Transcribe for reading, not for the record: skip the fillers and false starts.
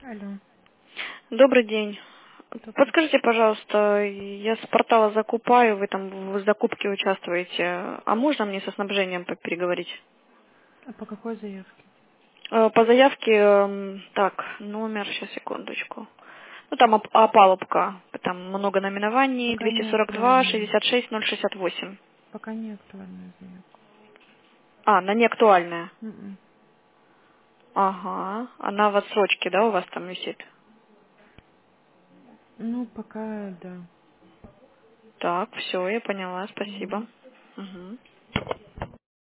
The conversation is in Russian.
Алло, Добрый день. добрый. Подскажите, пожалуйста, я с портала закупаю, вы там в закупке участвуете. А можно мне со снабжением переговорить? А по какой заявке? По заявке, так, номер, сейчас, секундочку. Ну, там опалубка, там много наименований, Пока не 242 актуальная. 66 068. Пока не актуальная заявка. А, она не актуальная. М-м. Ага, она в отсрочке, да, у вас там висит? Ну, пока да. Так, все, я поняла, Мгм. спасибо. Мгм.